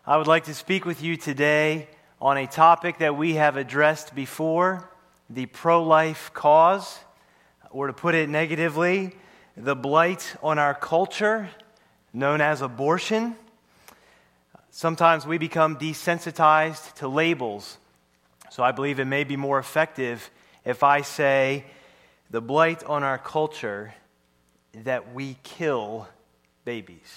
I would like to speak with you today on a topic that we have addressed before, the pro-life cause, or to put it negatively, the blight on our culture known as abortion. Sometimes we become desensitized to labels, so I believe it may be more effective if I say the blight on our culture that we kill babies.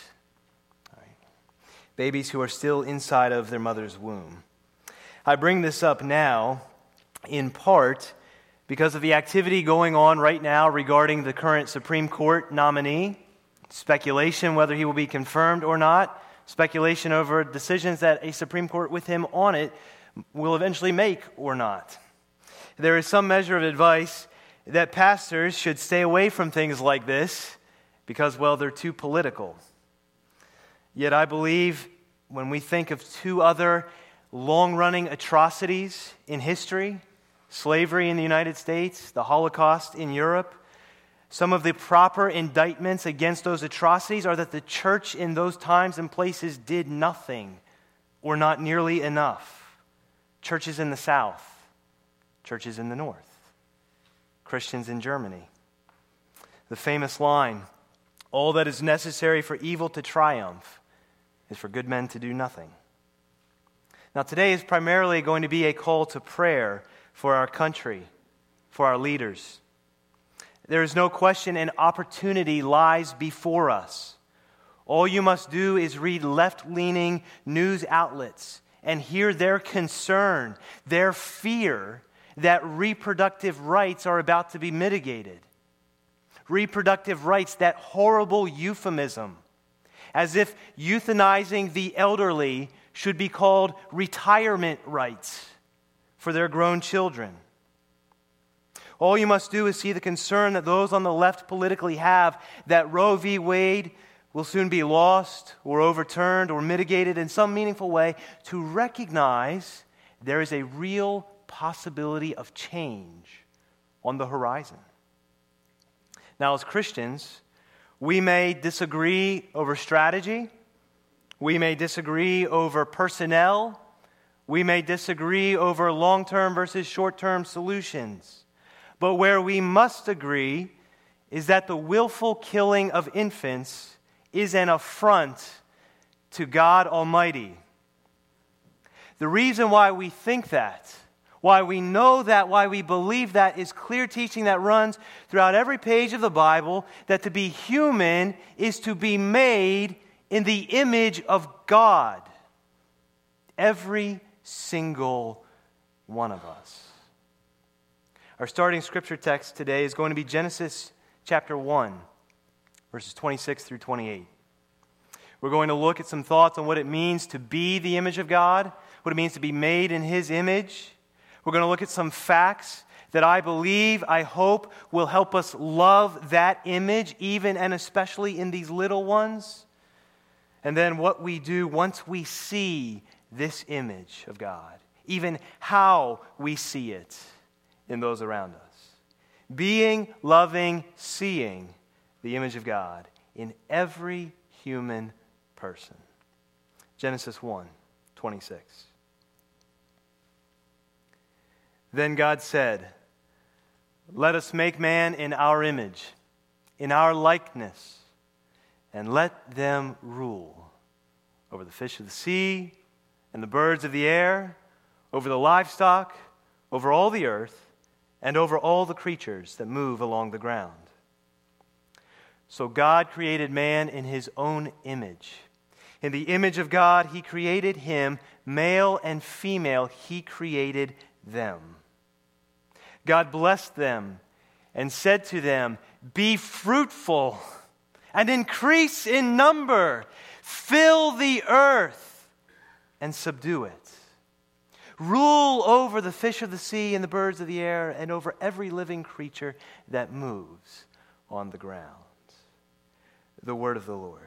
Babies who are still inside of their mother's womb. I bring this up now in part because of the activity going on right now regarding the current Supreme Court nominee, speculation whether he will be confirmed or not, speculation over decisions that a Supreme Court with him on it will eventually make or not. There is some measure of advice that pastors should stay away from things like this because, well, they're too political. Yet I believe when we think of two other long-running atrocities in history, slavery in the United States, the Holocaust in Europe, some of the proper indictments against those atrocities are that the church in those times and places did nothing or not nearly enough. Churches in the South, churches in the North, Christians in Germany. The famous line, "All that is necessary for evil to triumph is for good men to do nothing." Now today is primarily going to be a call to prayer for our country, for our leaders. There is no question an opportunity lies before us. All you must do is read left-leaning news outlets and hear their concern, their fear that reproductive rights are about to be mitigated. Reproductive rights, that horrible euphemism, as if euthanizing the elderly should be called retirement rights for their grown children. All you must do is see the concern that those on the left politically have that Roe v. Wade will soon be lost or overturned or mitigated in some meaningful way to recognize there is a real possibility of change on the horizon. Now, as Christians, we may disagree over strategy. We may disagree over personnel. We may disagree over long-term versus short-term solutions. But where we must agree is that the willful killing of infants is an affront to God Almighty. The reason why we think that, why we know that, why we believe that, is clear teaching that runs throughout every page of the Bible, that to be human is to be made in the image of God. Every single one of us. Our starting scripture text today is going to be Genesis chapter 1, verses 26 through 28. We're going to look at some thoughts on what it means to be the image of God, what it means to be made in His image. We're going to look at some facts that I believe, I hope, will help us love that image, even and especially in these little ones. And then what we do once we see this image of God, even how we see it in those around us. Being, loving, seeing the image of God in every human person. Genesis 1, 26. Then God said, "Let us make man in our image, in our likeness, and let them rule over the fish of the sea and the birds of the air, over the livestock, over all the earth, and over all the creatures that move along the ground." So God created man in His own image. In the image of God, He created him, male and female, He created them. God blessed them and said to them, "Be fruitful and increase in number. Fill the earth and subdue it. Rule over the fish of the sea and the birds of the air and over every living creature that moves on the ground." The word of the Lord.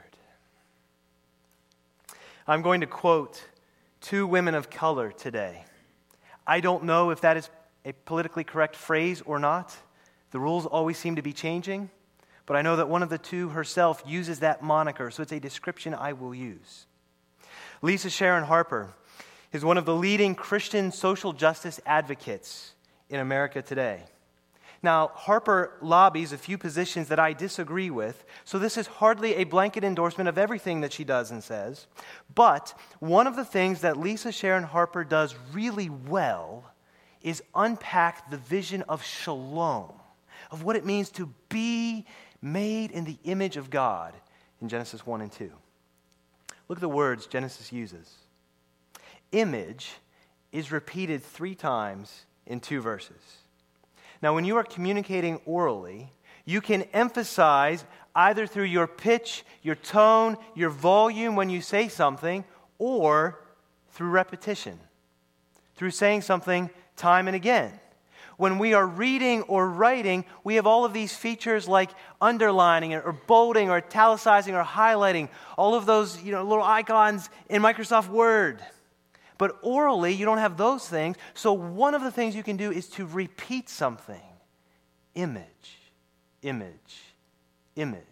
I'm going to quote two women of color today. I don't know if that is a politically correct phrase or not. The rules always seem to be changing. But I know that one of the two herself uses that moniker, so it's a description I will use. Lisa Sharon Harper is one of the leading Christian social justice advocates in America today. Now, Harper lobbies a few positions that I disagree with, so this is hardly a blanket endorsement of everything that she does and says. But one of the things that Lisa Sharon Harper does really well is unpack the vision of shalom, of what it means to be made in the image of God in Genesis 1 and 2. Look at the words Genesis uses. Image is repeated 3 times in 2 verses. Now, when you are communicating orally, you can emphasize either through your pitch, your tone, your volume when you say something, or through repetition, through saying something time and again. When we are reading or writing, we have all of these features like underlining or bolding or italicizing or highlighting, all of those little icons in Microsoft Word. But orally, you don't have those things. So one of the things you can do is to repeat something. Image, image, image.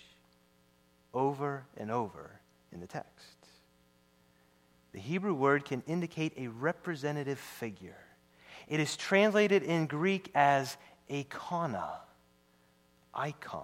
Over and over in the text. The Hebrew word can indicate a representative figure. It is translated in Greek as eikona, icon.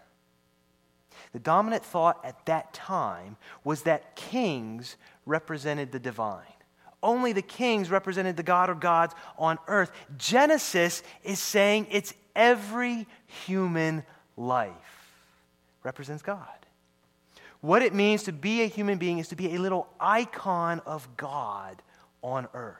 The dominant thought at that time was that kings represented the divine. Only the kings represented the God or gods on earth. Genesis is saying it's every human life represents God. What it means to be a human being is to be a little icon of God on earth.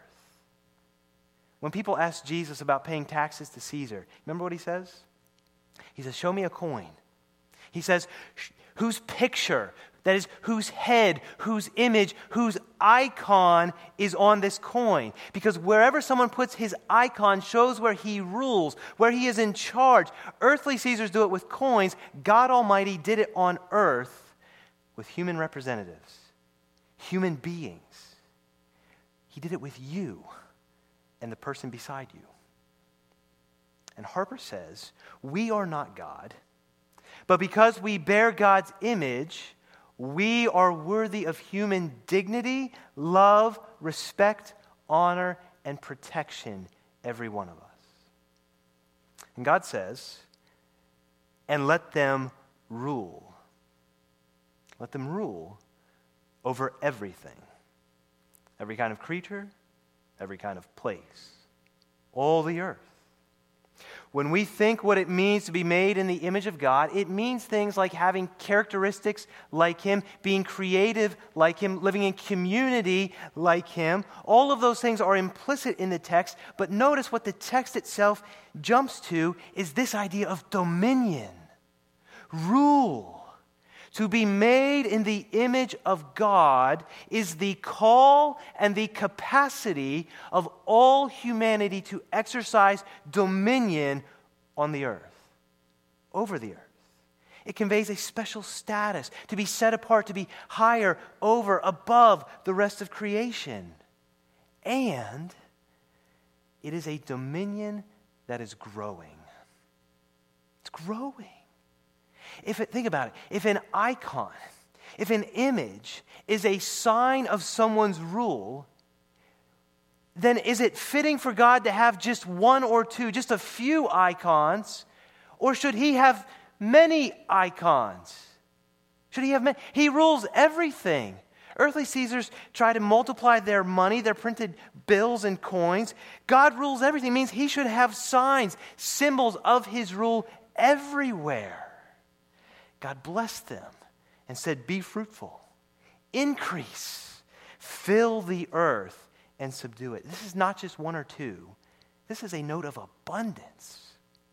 When people ask Jesus about paying taxes to Caesar, remember what he says? He says, show me a coin. He says, whose picture, that is, whose head, whose image, whose icon is on this coin? Because wherever someone puts his icon shows where he rules, where he is in charge. Earthly Caesars do it with coins. God Almighty did it on earth with human representatives, human beings. He did it with you and the person beside you. And Harper says, we are not God, but because we bear God's image, we are worthy of human dignity, love, respect, honor, and protection, every one of us. And God says, and let them rule. Let them rule over everything. Every kind of creature, every kind of place, all the earth. When we think what it means to be made in the image of God, it means things like having characteristics like Him, being creative like Him, living in community like Him. All of those things are implicit in the text, but notice what the text itself jumps to is this idea of dominion, rule. To be made in the image of God is the call and the capacity of all humanity to exercise dominion on the earth, over the earth. It conveys a special status, to be set apart, to be higher, over, above the rest of creation. And it is a dominion that is growing. It's growing. Think about it. If an icon, if an image is a sign of someone's rule, then is it fitting for God to have just one or two, just a few icons, or should He have many icons? Should He have many? He rules everything. Earthly Caesars try to multiply their money, their printed bills and coins. God rules everything. It means He should have signs, symbols of His rule everywhere. God blessed them and said, be fruitful, increase, fill the earth, and subdue it. This is not just one or two. This is a note of abundance.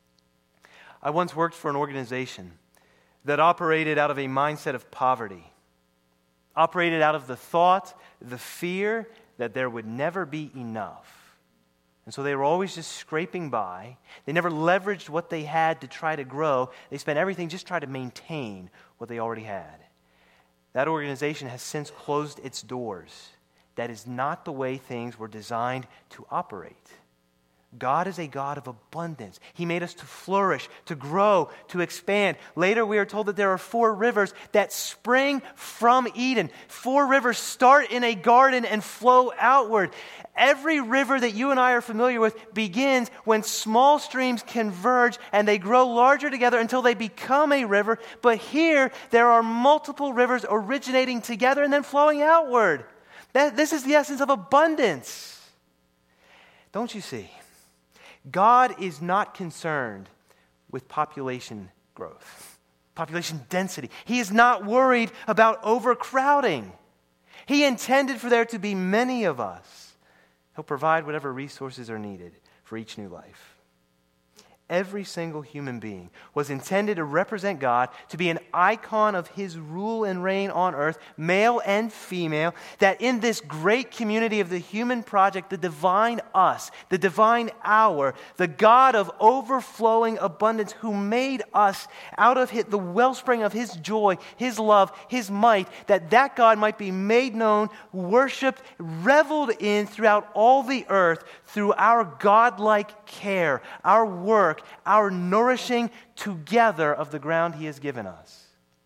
I once worked for an organization that operated out of a mindset of poverty, operated out of the thought, the fear that there would never be enough. And so they were always just scraping by. They never leveraged what they had to try to grow. They spent everything just trying to maintain what they already had. That organization has since closed its doors. That is not the way things were designed to operate. God is a God of abundance. He made us to flourish, to grow, to expand. Later we are told that there are 4 rivers that spring from Eden. 4 rivers start in a garden and flow outward. Every river that you and I are familiar with begins when small streams converge and they grow larger together until they become a river. But here there are multiple rivers originating together and then flowing outward. This is the essence of abundance. Don't you see? God is not concerned with population growth, population density. He is not worried about overcrowding. He intended for there to be many of us. He'll provide whatever resources are needed for each new life. Every single human being was intended to represent God, to be an icon of His rule and reign on earth, male and female, that in this great community of the human project, the divine us, the divine hour, the God of overflowing abundance who made us out of the wellspring of His joy, His love, His might, that God might be made known, worshiped, reveled in throughout all the earth through our godlike care, our work, our nourishing together of the ground He has given us.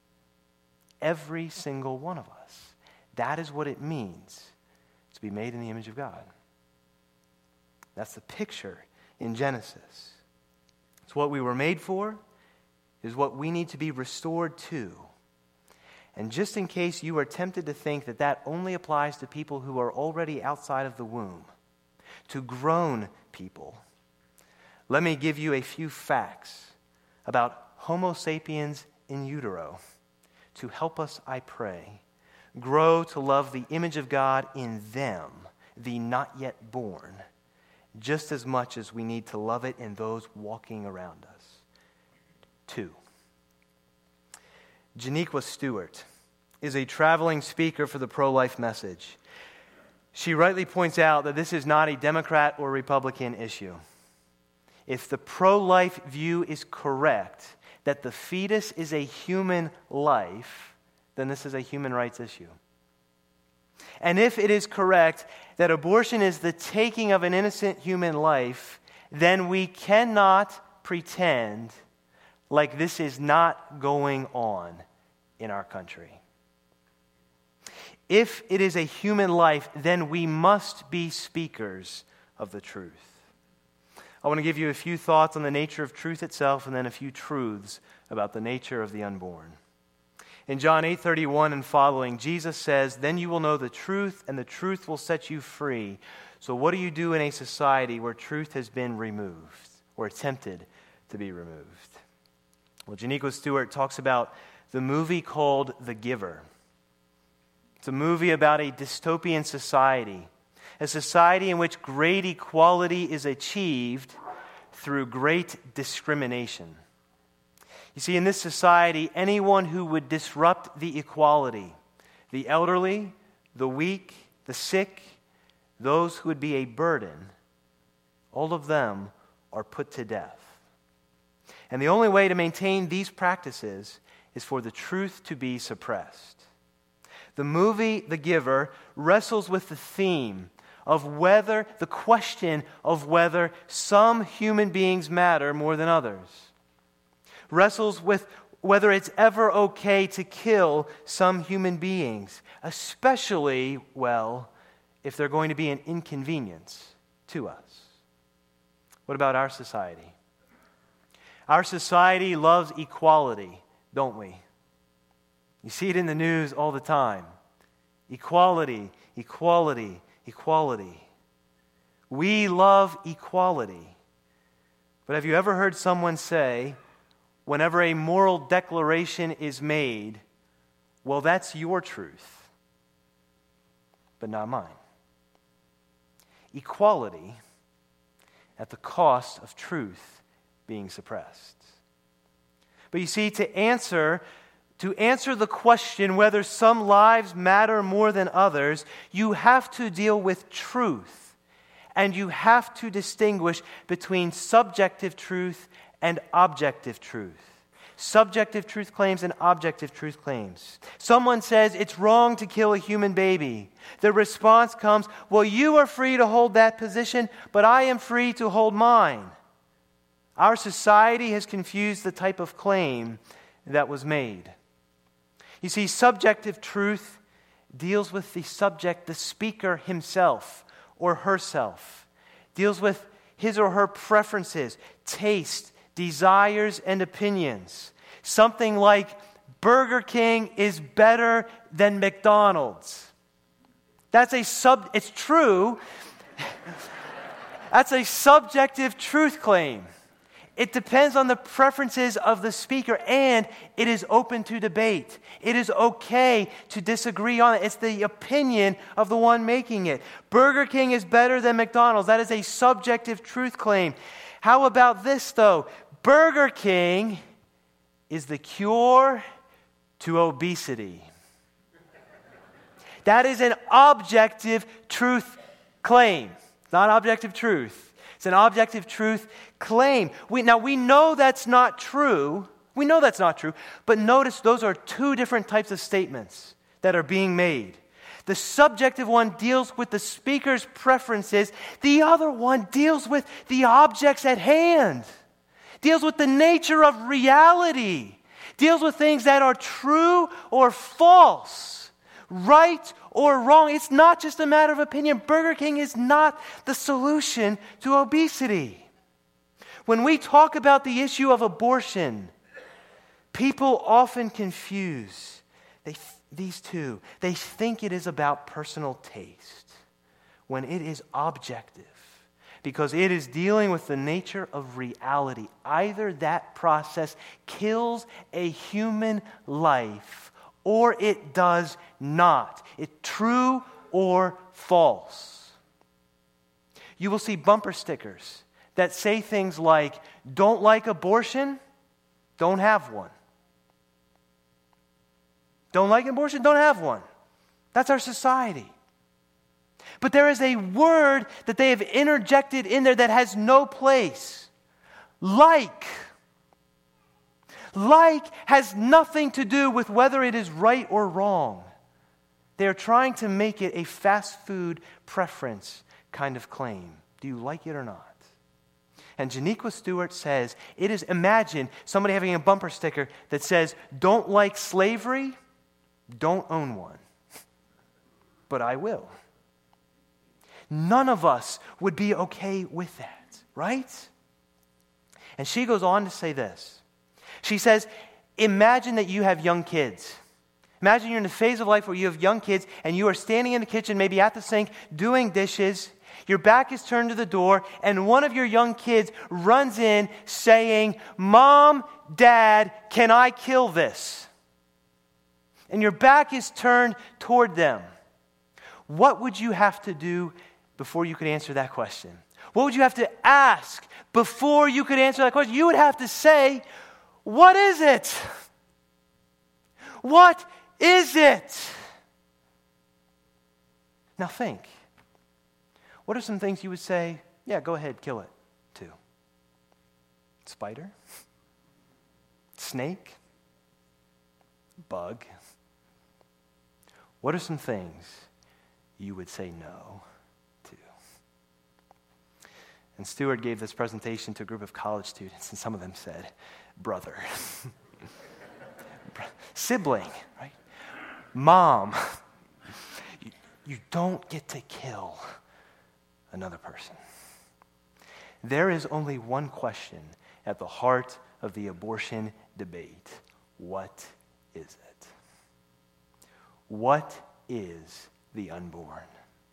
Every single one of us. That is what it means to be made in the image of God. That's the picture in Genesis. It's what we were made for. It's what we need to be restored to. And just in case you are tempted to think that only applies to people who are already outside of the womb, to grown people, let me give you a few facts about Homo sapiens in utero to help us, I pray, grow to love the image of God in them, the not yet born, just as much as we need to love it in those walking around us. 2. Janiqua Stewart is a traveling speaker for the pro-life message. She rightly points out that this is not a Democrat or Republican issue. If the pro-life view is correct, that the fetus is a human life, then this is a human rights issue. And if it is correct that abortion is the taking of an innocent human life, then we cannot pretend like this is not going on in our country. If it is a human life, then we must be speakers of the truth. I want to give you a few thoughts on the nature of truth itself and then a few truths about the nature of the unborn. In John 8:31 and following, Jesus says, "Then you will know the truth, and the truth will set you free." So what do you do in a society where truth has been removed or attempted to be removed? Well, Janiqua Stewart talks about the movie called The Giver. It's a movie about a dystopian society. A society in which great equality is achieved through great discrimination. You see, in this society, anyone who would disrupt the equality, the elderly, the weak, the sick, those who would be a burden, all of them are put to death. And the only way to maintain these practices is for the truth to be suppressed. The movie, The Giver, wrestles with the theme of the question of whether some human beings matter more than others. Wrestles with whether it's ever okay to kill some human beings, especially, if they're going to be an inconvenience to us. What about our society? Our society loves equality, don't we? You see it in the news all the time. Equality, equality, equality. We love equality. But have you ever heard someone say, whenever a moral declaration is made, well, that's your truth, but not mine? Equality at the cost of truth being suppressed. But you see, to answer the question whether some lives matter more than others, you have to deal with truth. And you have to distinguish between subjective truth and objective truth. subjective truth claims and objective truth claims. Someone says it's wrong to kill a human baby. The response comes, well, you are free to hold that position, but I am free to hold mine. Our society has confused the type of claim that was made. You see, subjective truth deals with the subject, the speaker himself or herself, deals with his or her preferences, taste, desires, and opinions. Something like Burger King is better than McDonald's. It's true. That's a subjective truth claim. It depends on the preferences of the speaker, and it is open to debate. It is okay to disagree on it. It's the opinion of the one making it. Burger King is better than McDonald's. That is a subjective truth claim. How about this, though? Burger King is the cure to obesity. That is an objective truth claim. It's not objective truth. It's an objective truth claim. We know that's not true. We know that's not true. But notice those are two different types of statements that are being made. The subjective one deals with the speaker's preferences. The other one deals with the objects at hand. Deals with the nature of reality. Deals with things that are true or false. Right or wrong. It's not just a matter of opinion. Burger King is not the solution to obesity. When we talk about the issue of abortion, people often confuse these two. They think it is about personal taste when it is objective, because it is dealing with the nature of reality. Either that process kills a human life or it does not. It's true or false. You will see bumper stickers that say things like, don't like abortion, don't have one. Don't like abortion, don't have one. That's our society. But there is a word that they have interjected in there that has no place. Like. Like has nothing to do with whether it is right or wrong. They are trying to make it a fast food preference kind of claim. Do you like it or not? And Janiqua Stewart says, imagine somebody having a bumper sticker that says, don't like slavery, don't own one. But I will. None of us would be okay with that, right? And she goes on to say this. She says, imagine that you have young kids. Imagine you're in a phase of life where you have young kids and you are standing in the kitchen, maybe at the sink, doing dishes. Your back is turned to the door and one of your young kids runs in saying, Mom, Dad, can I kill this? And your back is turned toward them. What would you have to do before you could answer that question? What would you have to ask before you could answer that question? You would have to say, what is it? What is it? Now think. What are some things you would say, yeah, go ahead, kill it, too? Spider? Snake? Bug? What are some things you would say no to? And Stewart gave this presentation to a group of college students, and some of them said, brother. Sibling, right? Mom. You don't get to kill another person. There is only one question at the heart of the abortion debate. What is it? What is the unborn?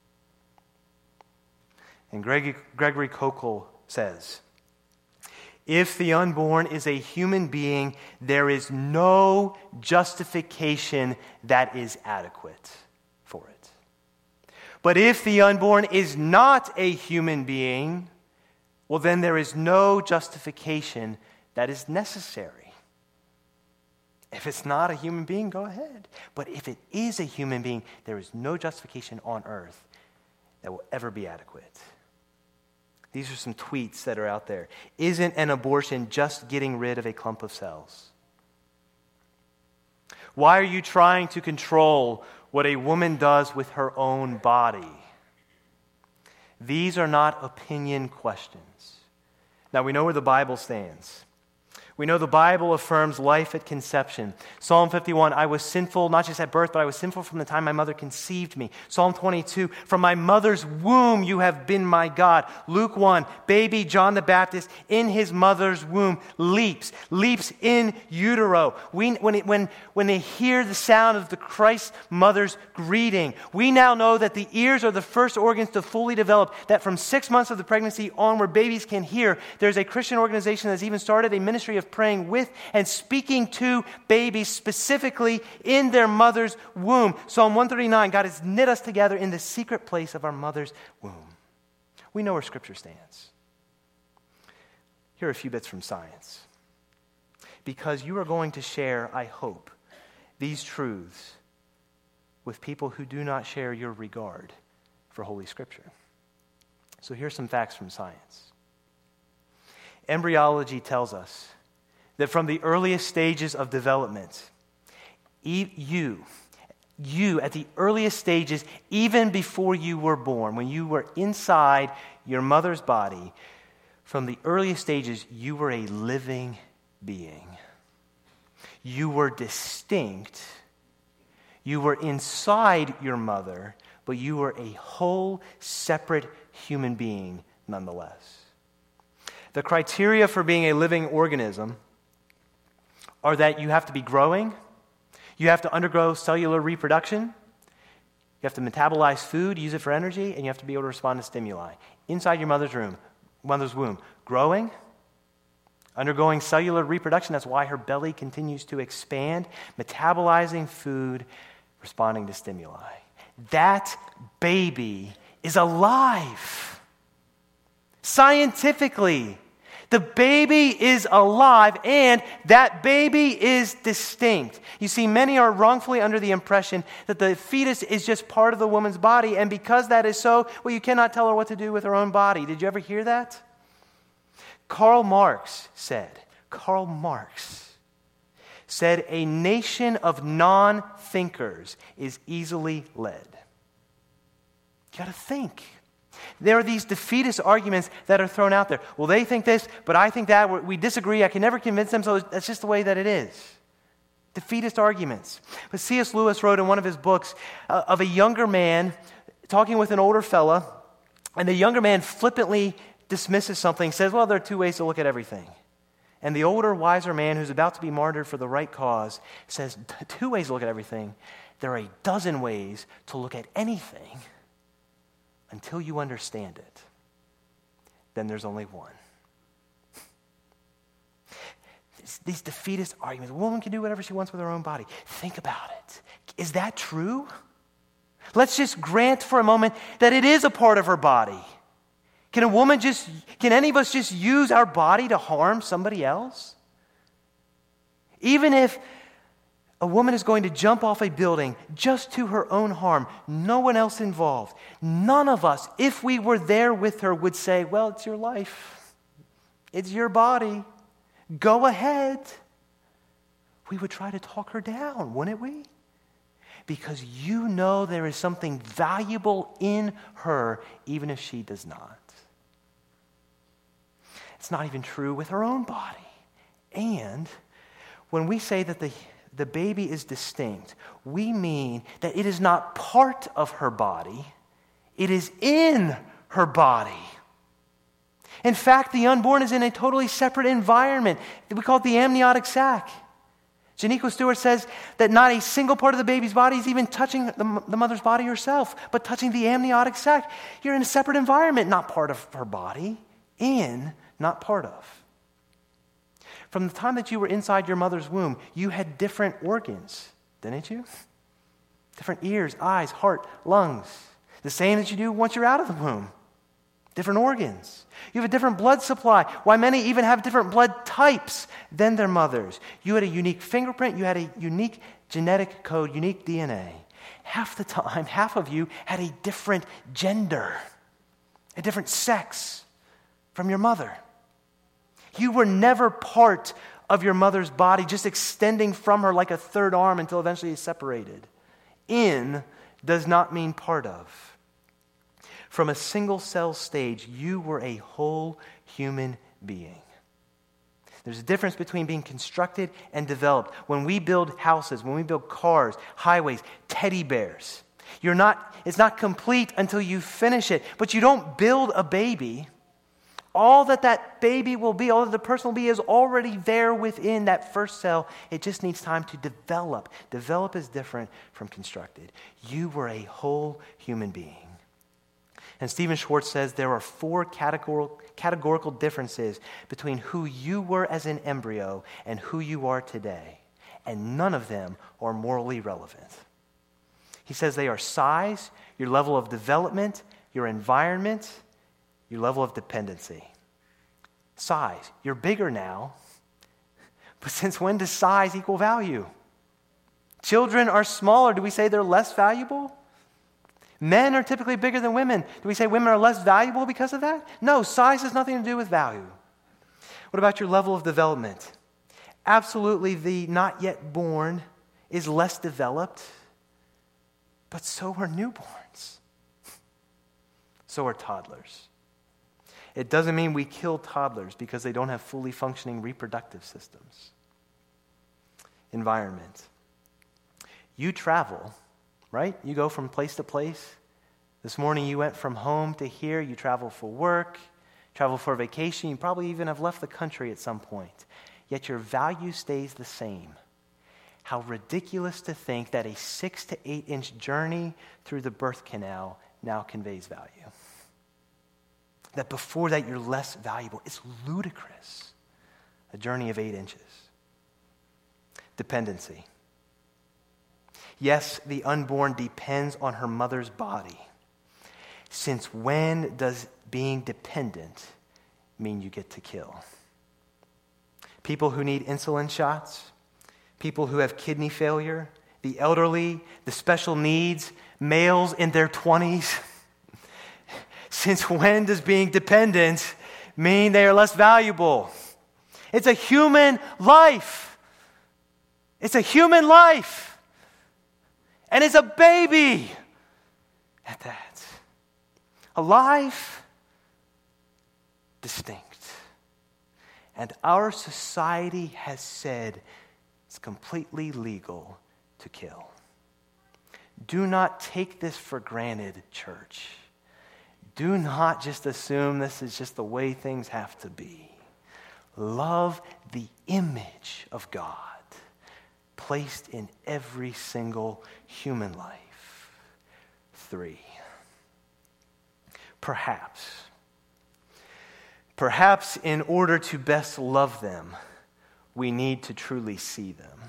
And Gregory Kokel says, if the unborn is a human being, there is no justification that is adequate for it. But if the unborn is not a human being, well, then there is no justification that is necessary. If it's not a human being, go ahead. But if it is a human being, there is no justification on earth that will ever be adequate. These are some tweets that are out there. Isn't an abortion just getting rid of a clump of cells? Why are you trying to control what a woman does with her own body? These are not opinion questions. Now, we know where the Bible stands. We know the Bible affirms life at conception. Psalm 51, I was sinful not just at birth, but I was sinful from the time my mother conceived me. Psalm 22, from my mother's womb you have been my God. Luke 1, baby John the Baptist in his mother's womb leaps in utero. When they hear the sound of the Christ mother's greeting, we now know that the ears are the first organs to fully develop, that from 6 months of the pregnancy onward, babies can hear. There's a Christian organization that's even started a ministry of praying with and speaking to babies specifically in their mother's womb. Psalm 139, God has knit us together in the secret place of our mother's womb. We know where Scripture stands. Here are a few bits from science. Because you are going to share, I hope, these truths with people who do not share your regard for Holy Scripture. So here's some facts from science. Embryology tells us that from the earliest stages of development, you at the earliest stages, even before you were born, when you were inside your mother's body, from the earliest stages, you were a living being. You were distinct. You were inside your mother, but you were a whole, separate human being nonetheless. The criteria for being a living organism are that you have to be growing, you have to undergo cellular reproduction, you have to metabolize food, use it for energy, and you have to be able to respond to stimuli. Inside your mother's womb, growing, undergoing cellular reproduction, that's why her belly continues to expand, metabolizing food, responding to stimuli. That baby is alive. Scientifically, the baby is alive, and that baby is distinct. You see, many are wrongfully under the impression that the fetus is just part of the woman's body, and because that is so, well, you cannot tell her what to do with her own body. Did you ever hear that? Karl Marx said, a nation of non-thinkers is easily led. You got to think. There are these defeatist arguments that are thrown out there. Well, they think this, but I think that. We disagree. I can never convince them, so that's just the way that it is. Defeatist arguments. But C.S. Lewis wrote in one of his books of a younger man talking with an older fella, and the younger man flippantly dismisses something, says, well, there are two ways to look at everything. And the older, wiser man who's about to be martyred for the right cause says, two ways to look at everything. There are a dozen ways to look at anything until you understand it. Then there's only one. These defeatist arguments, a woman can do whatever she wants with her own body. Think about it. Is that true? Let's just grant for a moment that it is a part of her body. Can any of us just use our body to harm somebody else? Even if a woman is going to jump off a building just to her own harm, no one else involved, none of us, if we were there with her, would say, well, it's your life. It's your body. Go ahead. We would try to talk her down, wouldn't we? Because you know there is something valuable in her, even if she does not. It's not even true with her own body. And when we say that the baby is distinct, we mean that it is not part of her body, it is in her body. In fact, the unborn is in a totally separate environment. We call it the amniotic sac. Janico Stewart says that not a single part of the baby's body is even touching the mother's body herself, but touching the amniotic sac. You're in a separate environment, not part of her body, not part of. From the time that you were inside your mother's womb, you had different organs, didn't you? Different ears, eyes, heart, lungs. The same that you do once you're out of the womb. Different organs. You have a different blood supply. Why many even have different blood types than their mothers. You had a unique fingerprint. You had a unique genetic code, unique DNA. Half the time, half of you had a different gender, a different sex from your mother. You were never part of your mother's body, just extending from her like a third arm until eventually it's separated. In does not mean part of. From a single cell stage, you were a whole human being. There's a difference between being constructed and developed. When we build houses, when we build cars, highways, teddy bears, it's not complete until you finish it. But you don't build a baby. All that baby will be, all that the person will be is already there within that first cell. It just needs time to develop. Develop is different from constructed. You were a whole human being. And Stephen Schwartz says there are 4 categorical differences between who you were as an embryo and who you are today. And none of them are morally relevant. He says they are size, your level of development, your environment, your level of dependency. Size. You're bigger now. But since when does size equal value? Children are smaller. Do we say they're less valuable? Men are typically bigger than women. Do we say women are less valuable because of that? No, size has nothing to do with value. What about your level of development? Absolutely, the not yet born is less developed, but so are newborns. So are toddlers. It doesn't mean we kill toddlers because they don't have fully functioning reproductive systems. Environment. You travel, right? You go from place to place. This morning you went from home to here. You travel for work, travel for vacation. You probably even have left the country at some point. Yet your value stays the same. How ridiculous to think that a 6 to 8 inch journey through the birth canal now conveys value. That before that you're less valuable. It's ludicrous. A journey of 8 inches. Dependency. Yes, the unborn depends on her mother's body. Since when does being dependent mean you get to kill? People who need insulin shots, people who have kidney failure, the elderly, the special needs, males in their 20s. Since when does being dependent mean they are less valuable? It's a human life. It's a human life. And it's a baby at that. Alive, distinct. And our society has said it's completely legal to kill. Do not take this for granted, church. Do not just assume this is just the way things have to be. Love the image of God placed in every single human life. 3. Perhaps in order to best love them, we need to truly see them.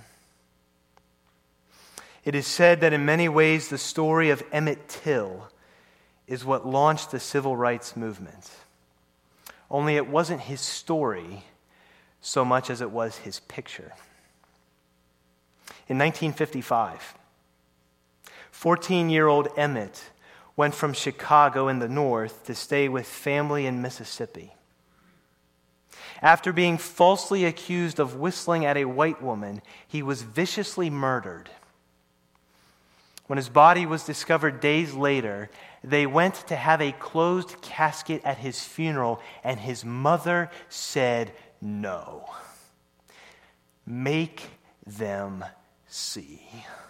It is said that in many ways the story of Emmett Till is what launched the civil rights movement. Only it wasn't his story so much as it was his picture. In 1955, 14-year-old Emmett went from Chicago in the north to stay with family in Mississippi. After being falsely accused of whistling at a white woman, he was viciously murdered. When his body was discovered days later, they went to have a closed casket at his funeral, and his mother said, "No. Make them see.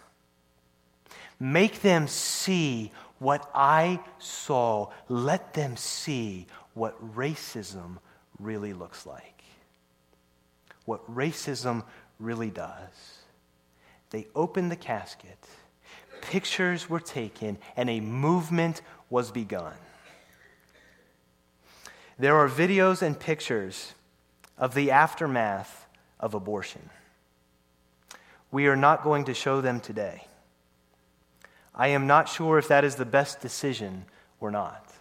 Make them see what I saw. Let them see what racism really looks like. What racism really does." They opened the casket. Pictures were taken, and a movement was begun. There are videos and pictures of the aftermath of abortion. We are not going to show them today. I am not sure if that is the best decision or not.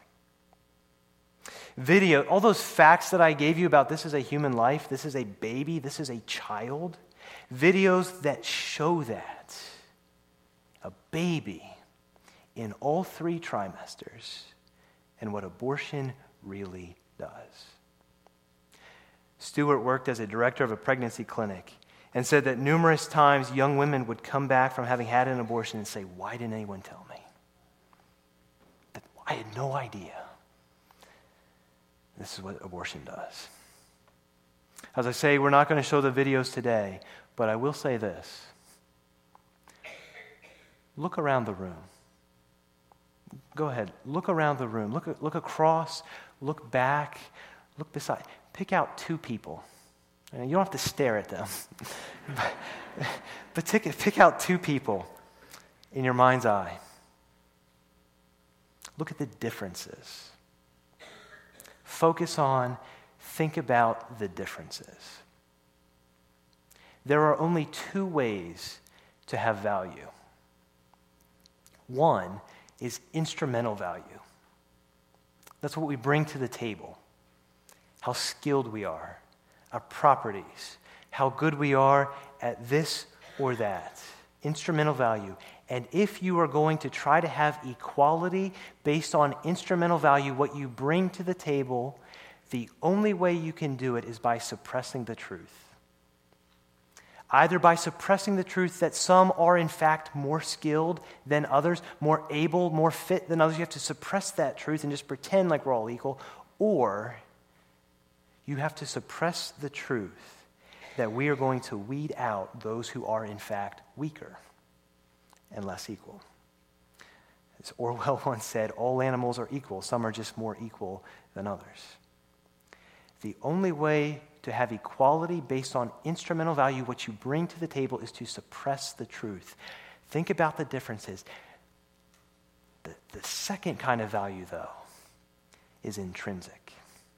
Video, all those facts that I gave you about this is a human life, this is a baby, this is a child, videos that show that. A baby in all 3 trimesters and what abortion really does. Stewart worked as a director of a pregnancy clinic and said that numerous times young women would come back from having had an abortion and say, "Why didn't anyone tell me? I had no idea." This is what abortion does. As I say, we're not going to show the videos today, but I will say this. Look around the room. Go ahead. Look around the room. Look across. Look back. Look beside. Pick out two people. You don't have to stare at them. but pick out two people in your mind's eye. Look at the differences. Think about the differences. There are only two ways to have value. One is instrumental value. That's what we bring to the table. How skilled we are, our properties, how good we are at this or that. Instrumental value. And if you are going to try to have equality based on instrumental value, what you bring to the table, the only way you can do it is by suppressing the truth. Either by suppressing the truth that some are in fact more skilled than others, more able, more fit than others. You have to suppress that truth and just pretend like we're all equal. Or you have to suppress the truth that we are going to weed out those who are in fact weaker and less equal. As Orwell once said, all animals are equal. Some are just more equal than others. The only way to have equality based on instrumental value, what you bring to the table, is to suppress the truth. Think about the differences. The second kind of value, though, is intrinsic.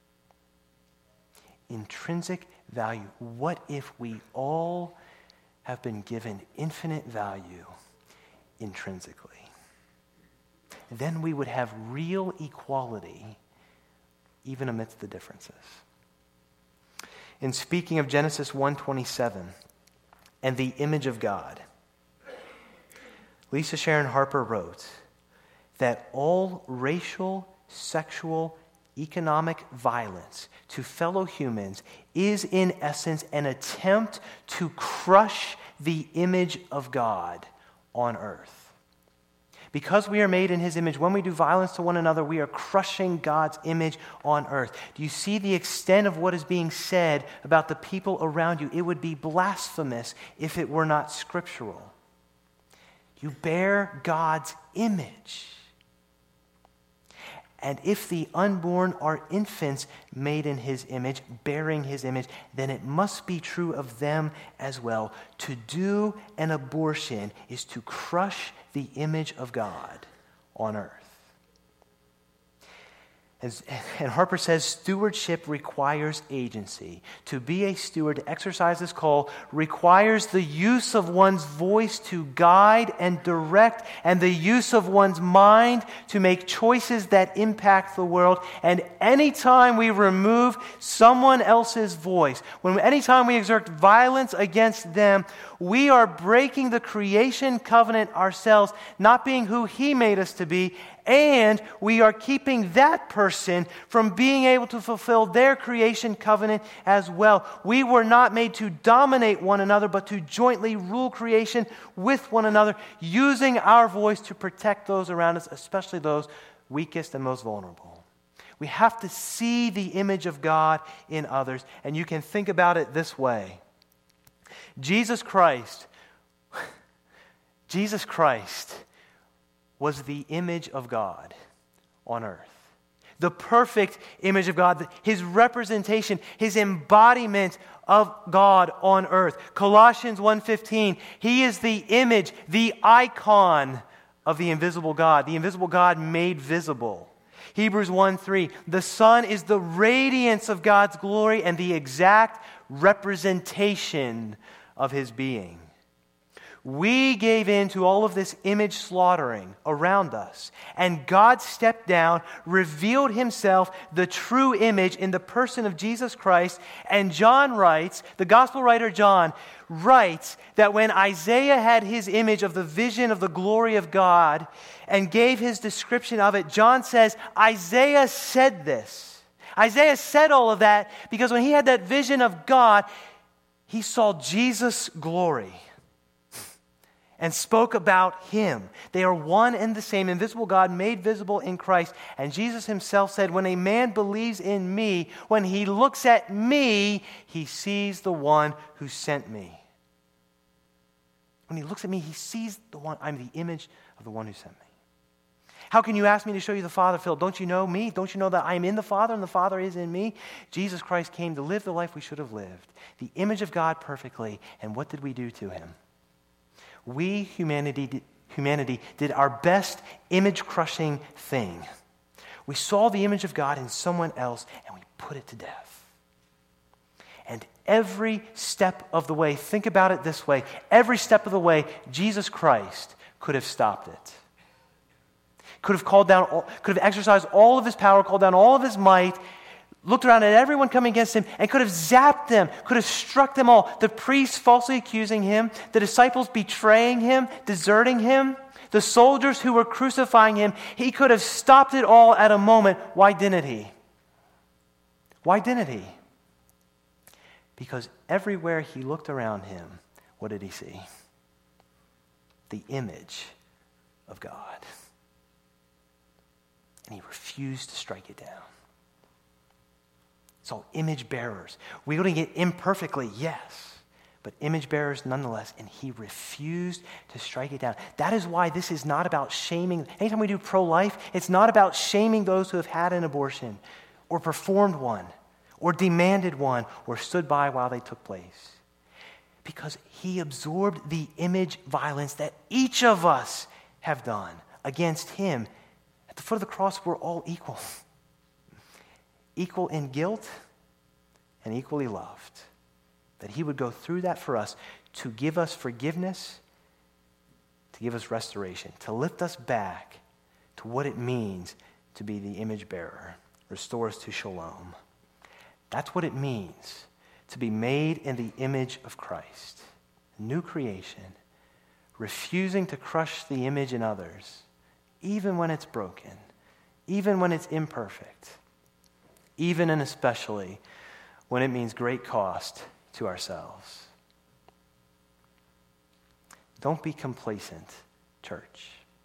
Intrinsic value. What if we all have been given infinite value intrinsically? Then we would have real equality even amidst the differences. In speaking of Genesis 1:27 and the image of God, Lisa Sharon Harper wrote that all racial, sexual, economic violence to fellow humans is in essence an attempt to crush the image of God on earth. Because we are made in His image, when we do violence to one another, we are crushing God's image on earth. Do you see the extent of what is being said about the people around you? It would be blasphemous if it were not scriptural. You bear God's image. And if the unborn are infants made in His image, bearing His image, then it must be true of them as well. To do an abortion is to crush the image of God on earth. And Harper says stewardship requires agency. To be a steward, to exercise this call, requires the use of one's voice to guide and direct, and the use of one's mind to make choices that impact the world. And anytime we remove someone else's voice, anytime we exert violence against them, we are breaking the creation covenant ourselves, not being who He made us to be, and we are keeping that person from being able to fulfill their creation covenant as well. We were not made to dominate one another, but to jointly rule creation with one another, using our voice to protect those around us, especially those weakest and most vulnerable. We have to see the image of God in others, and you can think about it this way. Jesus Christ was the image of God on earth. The perfect image of God, His representation, His embodiment of God on earth. Colossians 1:15, He is the image, the icon of the invisible God made visible. Hebrews 1:3, the Son is the radiance of God's glory and the exact representation of His being. We gave in to all of this image slaughtering around us, and God stepped down, revealed Himself, the true image, in the person of Jesus Christ. And John writes, the gospel writer John writes, that when Isaiah had his image of the vision of the glory of God and gave his description of it, John says, Isaiah said this. Isaiah said all of that because when he had that vision of God, he saw Jesus' glory and spoke about him. They are one and the same, invisible God made visible in Christ. And Jesus himself said, when a man believes in me, when he looks at me, he sees the one who sent me. When he looks at me, he sees the one, I'm the image of the one who sent me. How can you ask me to show you the Father, Philip? Don't you know me? Don't you know that I am in the Father and the Father is in me? Jesus Christ came to live the life we should have lived, the image of God perfectly. And what did we do to him? We, humanity, did our best image-crushing thing. We saw the image of God in someone else and we put it to death. And every step of the way, think about it this way, every step of the way, Jesus Christ could have stopped it. Could have exercised all of his power, called down all of his might, looked around at everyone coming against him, and could have zapped them, could have struck them all. The priests falsely accusing him, the disciples betraying him, deserting him, the soldiers who were crucifying him. He could have stopped it all at a moment. Why didn't he? Why didn't he? Because everywhere he looked around him, what did he see? The image of God. And he refused to strike it down. It's all image bearers. We're doing it imperfectly, yes, but image bearers nonetheless. And he refused to strike it down. That is why this is not about shaming. Anytime we do pro-life, it's not about shaming those who have had an abortion or performed one or demanded one or stood by while they took place. Because he absorbed the image violence that each of us have done against him. At the foot of the cross, we're all equal. Equal in guilt and equally loved. That he would go through that for us to give us forgiveness, to give us restoration, to lift us back to what it means to be the image bearer, restore us to shalom. That's what it means to be made in the image of Christ. New creation, refusing to crush the image in others, even when it's broken, even when it's imperfect, even and especially when it means great cost to ourselves. Don't be complacent, church.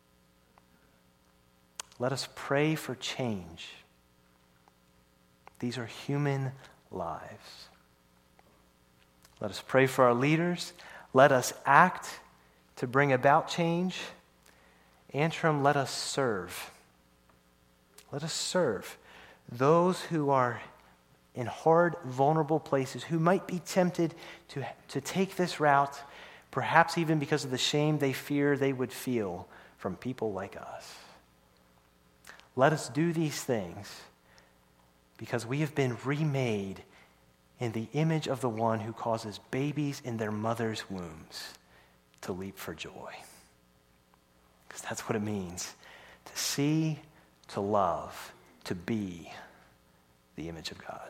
Let us pray for change. These are human lives. Let us pray for our leaders. Let us act to bring about change. Antrim, let us serve. Let us serve those who are in hard, vulnerable places, who might be tempted to take this route, perhaps even because of the shame they fear they would feel from people like us. Let us do these things because we have been remade in the image of the one who causes babies in their mother's wombs to leap for joy. Because that's what it means to see, to love, to be the image of God.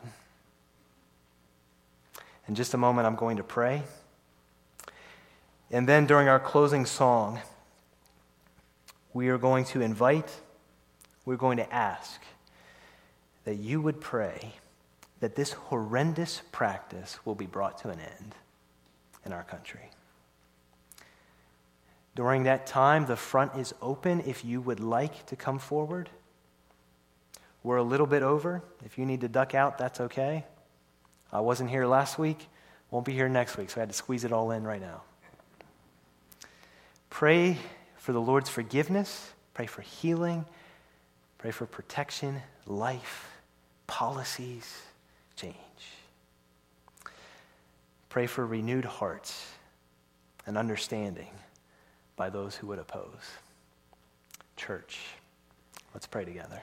In just a moment, I'm going to pray. And then during our closing song, we are going to invite, we're going to ask that you would pray that this horrendous practice will be brought to an end in our country. During that time, the front is open if you would like to come forward. We're a little bit over. If you need to duck out, that's okay. I wasn't here last week, won't be here next week, so I had to squeeze it all in right now. Pray for the Lord's forgiveness. Pray for healing. Pray for protection, life, policies, change. Pray for renewed hearts and understanding by those who would oppose. Church, let's pray together.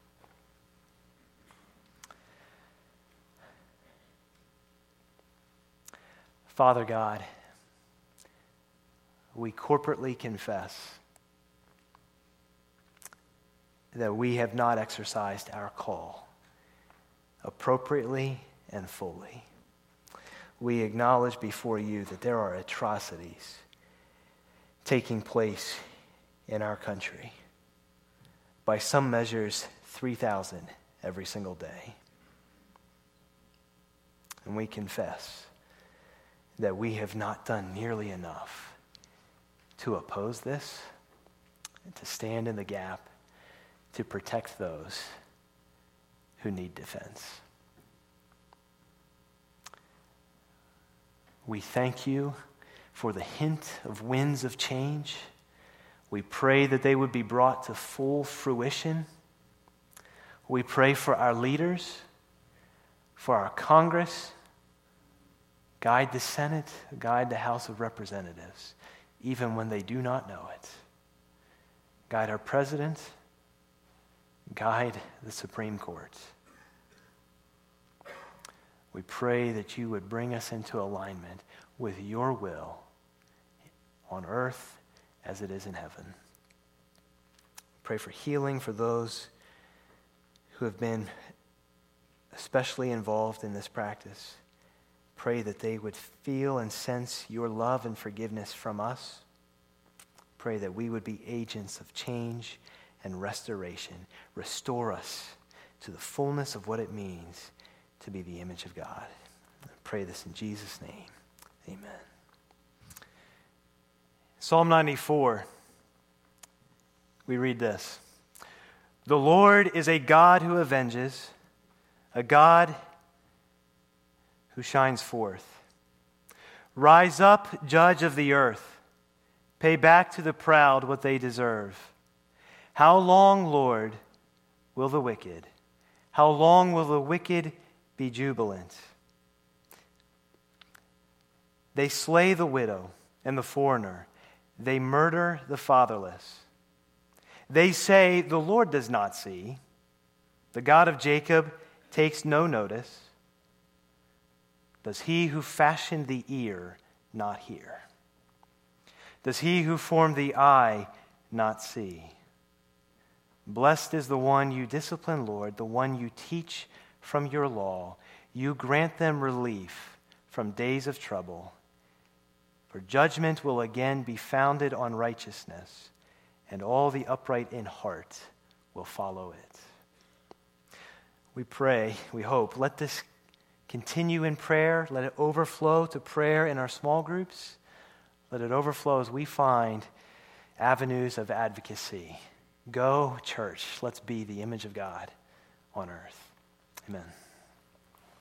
Father God, we corporately confess that we have not exercised our call appropriately and fully. We acknowledge before you that there are atrocities taking place in our country. By some measures, 3,000 every single day. And we confess that we have not done nearly enough to oppose this and to stand in the gap to protect those who need defense. We thank you for the hint of winds of change. We pray that they would be brought to full fruition. We pray for our leaders, for our Congress. Guide the Senate, guide the House of Representatives, even when they do not know it. Guide our president, guide the Supreme Court. We pray that you would bring us into alignment with your will on earth as it is in heaven. Pray for healing for those who have been especially involved in this practice. Pray that they would feel and sense your love and forgiveness from us. Pray that we would be agents of change and restoration. Restore us to the fullness of what it means to be the image of God. I pray this in Jesus' name. Amen. Psalm 94, we read this. The Lord is a God who avenges, a God who shines forth. Rise up, judge of the earth. Pay back to the proud what they deserve. How long, Lord, will the wicked? How long will the wicked be jubilant? They slay the widow and the foreigner. They murder the fatherless. They say, the Lord does not see. The God of Jacob takes no notice. Does he who fashioned the ear not hear? Does he who formed the eye not see? Blessed is the one you discipline, Lord, the one you teach from your law. You grant them relief from days of trouble. For judgment will again be founded on righteousness, and all the upright in heart will follow it. We pray, we hope, let this continue in prayer. Let it overflow to prayer in our small groups. Let it overflow as we find avenues of advocacy. Go, church, let's be the image of God on earth. Amen.